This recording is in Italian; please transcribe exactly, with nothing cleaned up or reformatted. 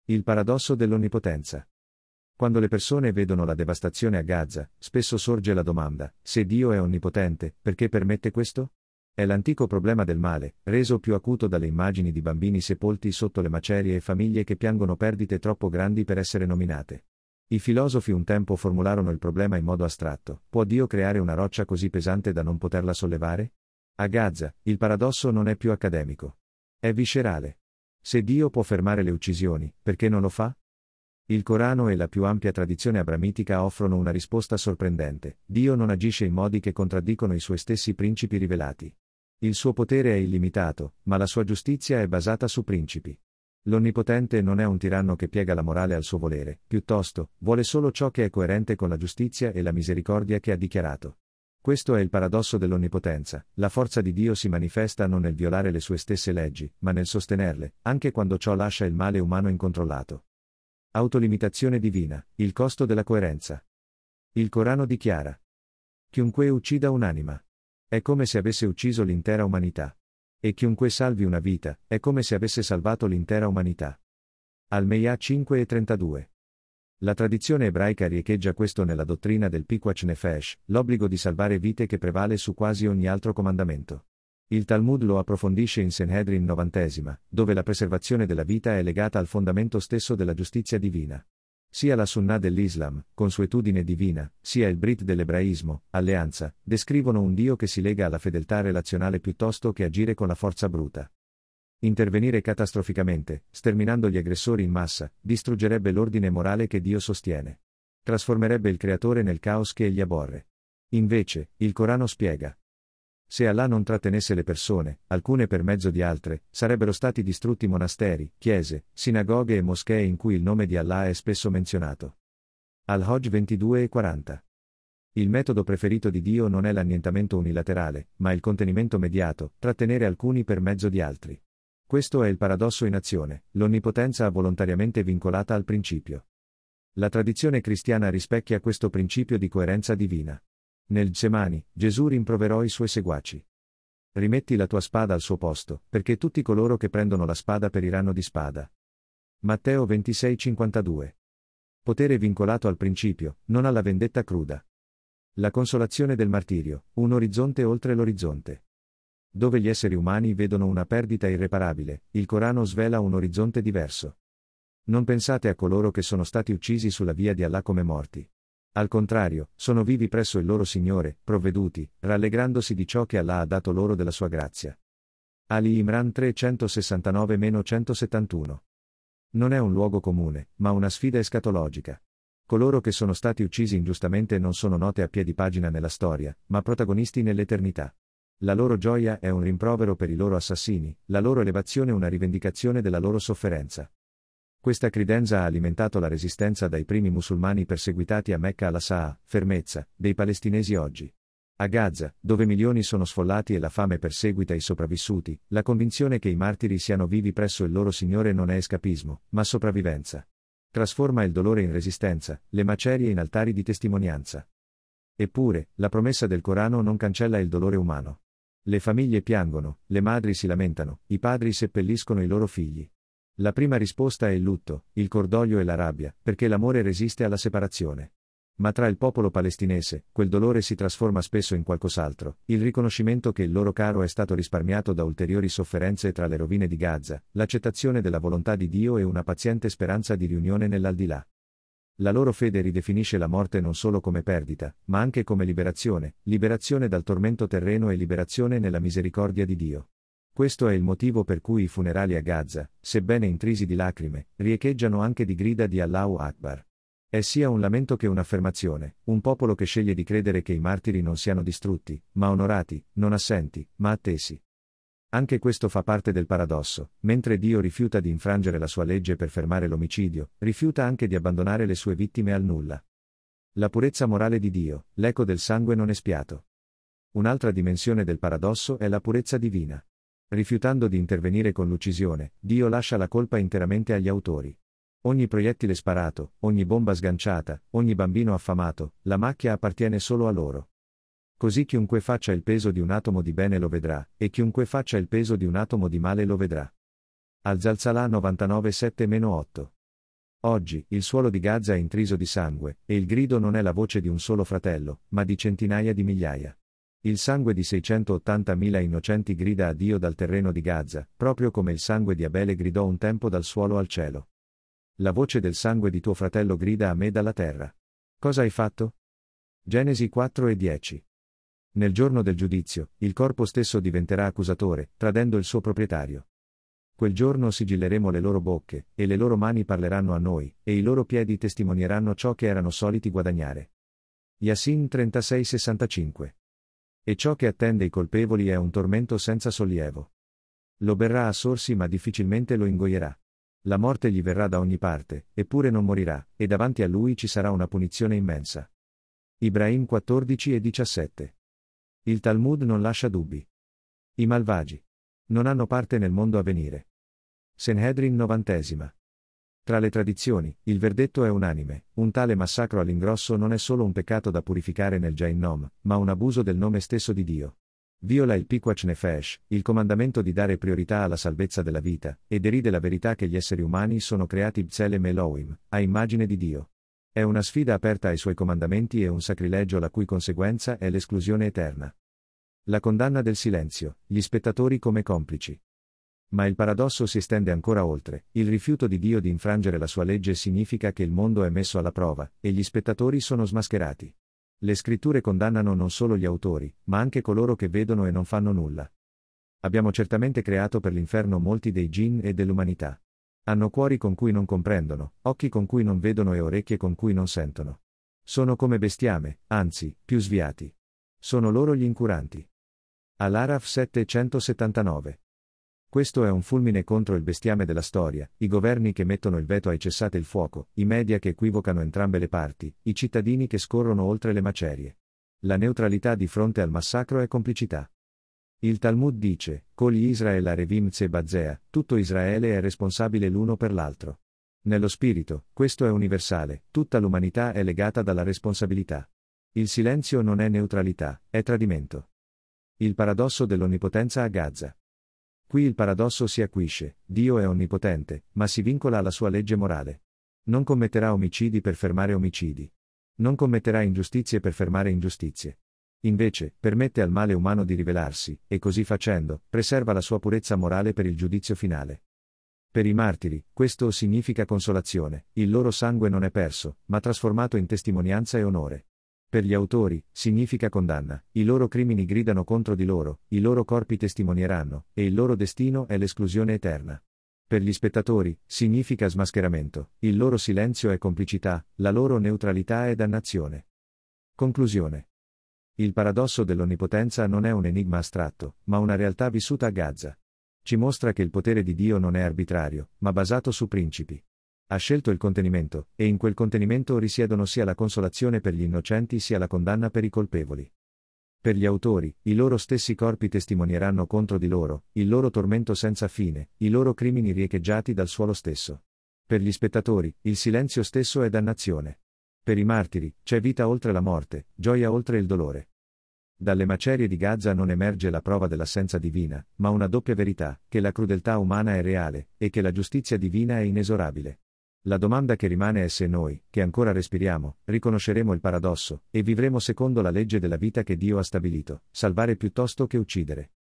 Il paradosso dell'onnipotenza. Quando le persone vedono la devastazione a Gaza, spesso sorge la domanda: se Dio è onnipotente, perché permette questo? È l'antico problema del male, reso più acuto dalle immagini di bambini sepolti sotto le macerie e famiglie che piangono perdite troppo grandi per essere nominate. I filosofi un tempo formularono il problema in modo astratto: può Dio creare una roccia così pesante da non poterla sollevare? A Gaza, il paradosso non è più accademico. È viscerale. Se Dio può fermare le uccisioni, perché non lo fa? Il Corano e la più ampia tradizione abramitica offrono una risposta sorprendente: Dio non agisce in modi che contraddicono i suoi stessi principi rivelati. Il suo potere è illimitato, ma la sua giustizia è basata su principi. L'Onnipotente non è un tiranno che piega la morale al suo volere, piuttosto, vuole solo ciò che è coerente con la giustizia e la misericordia che ha dichiarato. Questo è il paradosso dell'onnipotenza: la forza di Dio si manifesta non nel violare le sue stesse leggi, ma nel sostenerle, anche quando ciò lascia il male umano incontrollato. Autolimitazione divina, il costo della coerenza. Il Corano dichiara: chiunque uccida un'anima è come se avesse ucciso l'intera umanità. E chiunque salvi una vita, è come se avesse salvato l'intera umanità. Al-Meyà cinque e trentadue. La tradizione ebraica riecheggia questo nella dottrina del Pikuach Nefesh, l'obbligo di salvare vite che prevale su quasi ogni altro comandamento. Il Talmud lo approfondisce in Sanhedrin novantesima, dove la preservazione della vita è legata al fondamento stesso della giustizia divina. Sia la Sunnah dell'Islam, consuetudine divina, sia il Brit dell'ebraismo, alleanza, descrivono un Dio che si lega alla fedeltà relazionale piuttosto che agire con la forza bruta. Intervenire catastroficamente, sterminando gli aggressori in massa, distruggerebbe l'ordine morale che Dio sostiene. Trasformerebbe il creatore nel caos che egli aborre. Invece, il Corano spiega: se Allah non trattenesse le persone, alcune per mezzo di altre, sarebbero stati distrutti monasteri, chiese, sinagoghe e moschee in cui il nome di Allah è spesso menzionato. Al-Hajj ventidue e quaranta. Il metodo preferito di Dio non è l'annientamento unilaterale, ma il contenimento mediato, trattenere alcuni per mezzo di altri. Questo è il paradosso in azione: l'onnipotenza volontariamente vincolata al principio. La tradizione cristiana rispecchia questo principio di coerenza divina. Nel Getsemani, Gesù rimproverò i suoi seguaci: rimetti la tua spada al suo posto, perché tutti coloro che prendono la spada periranno di spada. Matteo ventisei cinquantadue. Potere vincolato al principio, non alla vendetta cruda. La consolazione del martirio, un orizzonte oltre l'orizzonte. Dove gli esseri umani vedono una perdita irreparabile, il Corano svela un orizzonte diverso. Non pensate a coloro che sono stati uccisi sulla via di Allah come morti. Al contrario, sono vivi presso il loro Signore, provveduti, rallegrandosi di ciò che Allah ha dato loro della sua grazia. Ali Imran trecentosessantanove centosettantuno. Non è un luogo comune, ma una sfida escatologica. Coloro che sono stati uccisi ingiustamente non sono note a piedi pagina nella storia, ma protagonisti nell'eternità. La loro gioia è un rimprovero per i loro assassini, la loro elevazione una rivendicazione della loro sofferenza. Questa credenza ha alimentato la resistenza dai primi musulmani perseguitati a Mecca alla Saa, fermezza, dei palestinesi oggi. A Gaza, dove milioni sono sfollati e la fame perseguita i sopravvissuti, la convinzione che i martiri siano vivi presso il loro Signore non è escapismo, ma sopravvivenza. Trasforma il dolore in resistenza, le macerie in altari di testimonianza. Eppure, la promessa del Corano non cancella il dolore umano. Le famiglie piangono, le madri si lamentano, i padri seppelliscono i loro figli. La prima risposta è il lutto, il cordoglio e la rabbia, perché l'amore resiste alla separazione. Ma tra il popolo palestinese, quel dolore si trasforma spesso in qualcos'altro: il riconoscimento che il loro caro è stato risparmiato da ulteriori sofferenze tra le rovine di Gaza, l'accettazione della volontà di Dio e una paziente speranza di riunione nell'aldilà. La loro fede ridefinisce la morte non solo come perdita, ma anche come liberazione, liberazione dal tormento terreno e liberazione nella misericordia di Dio. Questo è il motivo per cui i funerali a Gaza, sebbene intrisi di lacrime, riecheggiano anche di grida di Allahu Akbar. È sia un lamento che un'affermazione: un popolo che sceglie di credere che i martiri non siano distrutti, ma onorati, non assenti, ma attesi. Anche questo fa parte del paradosso: mentre Dio rifiuta di infrangere la sua legge per fermare l'omicidio, rifiuta anche di abbandonare le sue vittime al nulla. La purezza morale di Dio, l'eco del sangue non espiato. Un'altra dimensione del paradosso è la purezza divina. Rifiutando di intervenire con l'uccisione, Dio lascia la colpa interamente agli autori. Ogni proiettile sparato, ogni bomba sganciata, ogni bambino affamato, la macchia appartiene solo a loro. Così chiunque faccia il peso di un atomo di bene lo vedrà, e chiunque faccia il peso di un atomo di male lo vedrà. Al-Zalzalah novantanove sette otto. Oggi, il suolo di Gaza è intriso di sangue, e il grido non è la voce di un solo fratello, ma di centinaia di migliaia. Il sangue di seicentottantamila innocenti grida a Dio dal terreno di Gaza, proprio come il sangue di Abele gridò un tempo dal suolo al cielo. La voce del sangue di tuo fratello grida a me dalla terra. Cosa hai fatto? Genesi quattro e dieci. Nel giorno del giudizio, il corpo stesso diventerà accusatore, tradendo il suo proprietario. Quel giorno sigilleremo le loro bocche, e le loro mani parleranno a noi, e i loro piedi testimonieranno ciò che erano soliti guadagnare. Yasin trentasei sessantacinque. E ciò che attende i colpevoli è un tormento senza sollievo. Lo berrà a sorsi ma difficilmente lo ingoierà. La morte gli verrà da ogni parte, eppure non morirà, e davanti a lui ci sarà una punizione immensa. Ibrahim quattordici e diciassette. Il Talmud non lascia dubbi. I malvagi non hanno parte nel mondo a venire. Sanhedrin novantesima. Tra le tradizioni, il verdetto è unanime: un tale massacro all'ingrosso non è solo un peccato da purificare nel Gehinnom, ma un abuso del nome stesso di Dio. Viola il Pikuach Nefesh, il comandamento di dare priorità alla salvezza della vita, e deride la verità che gli esseri umani sono creati B'Tselem Elohim, a immagine di Dio. È una sfida aperta ai suoi comandamenti e un sacrilegio la cui conseguenza è l'esclusione eterna. La condanna del silenzio, gli spettatori come complici. Ma il paradosso si estende ancora oltre: il rifiuto di Dio di infrangere la sua legge significa che il mondo è messo alla prova, e gli spettatori sono smascherati. Le scritture condannano non solo gli autori, ma anche coloro che vedono e non fanno nulla. Abbiamo certamente creato per l'inferno molti dei jinn e dell'umanità. Hanno cuori con cui non comprendono, occhi con cui non vedono e orecchie con cui non sentono. Sono come bestiame, anzi, più sviati. Sono loro gli incuranti. Al-Araf settecentosettantanove. Questo è un fulmine contro il bestiame della storia: i governi che mettono il veto ai cessate il fuoco, i media che equivocano entrambe le parti, i cittadini che scorrono oltre le macerie. La neutralità di fronte al massacro è complicità. Il Talmud dice: Cogli Israel arevim Bazea, tutto Israele è responsabile l'uno per l'altro. Nello spirito, questo è universale, tutta l'umanità è legata dalla responsabilità. Il silenzio non è neutralità, è tradimento. Il paradosso dell'onnipotenza a Gaza. Qui il paradosso si acuisce: Dio è onnipotente, ma si vincola alla sua legge morale. Non commetterà omicidi per fermare omicidi. Non commetterà ingiustizie per fermare ingiustizie. Invece, permette al male umano di rivelarsi, e così facendo, preserva la sua purezza morale per il giudizio finale. Per i martiri, questo significa consolazione: il loro sangue non è perso, ma trasformato in testimonianza e onore. Per gli autori, significa condanna: i loro crimini gridano contro di loro, i loro corpi testimonieranno, e il loro destino è l'esclusione eterna. Per gli spettatori, significa smascheramento: il loro silenzio è complicità, la loro neutralità è dannazione. Conclusione. Il paradosso dell'onnipotenza non è un enigma astratto, ma una realtà vissuta a Gaza. Ci mostra che il potere di Dio non è arbitrario, ma basato su principi. Ha scelto il contenimento, e in quel contenimento risiedono sia la consolazione per gli innocenti sia la condanna per i colpevoli. Per gli autori, i loro stessi corpi testimonieranno contro di loro, il loro tormento senza fine, i loro crimini riecheggiati dal suolo stesso. Per gli spettatori, il silenzio stesso è dannazione. Per i martiri, c'è vita oltre la morte, gioia oltre il dolore. Dalle macerie di Gaza non emerge la prova dell'assenza divina, ma una doppia verità: che la crudeltà umana è reale, e che la giustizia divina è inesorabile. La domanda che rimane è se noi, che ancora respiriamo, riconosceremo il paradosso, e vivremo secondo la legge della vita che Dio ha stabilito: salvare piuttosto che uccidere.